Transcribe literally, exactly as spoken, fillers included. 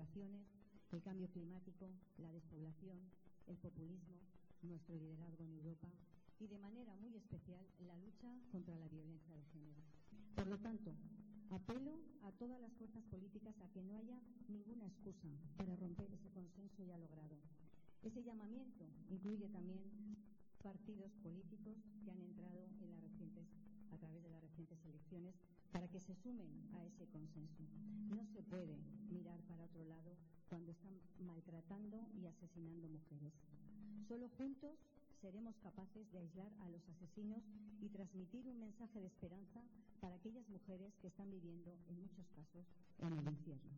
migraciones, el cambio climático, la despoblación, el populismo, nuestro liderazgo en Europa y, de manera muy especial, la lucha contra la violencia de género. Por lo tanto, apelo a todas las fuerzas políticas a que no haya ninguna excusa para romper ese consenso ya logrado. Ese llamamiento incluye también partidos políticos que han entrado en las recientes, a través de las recientes elecciones para que se sumen a ese consenso. No se puede mirar para otro lado cuando están maltratando y asesinando mujeres. Solo juntos seremos capaces de aislar a los asesinos y transmitir un mensaje de esperanza para aquellas mujeres que están viviendo, en muchos casos, en el infierno.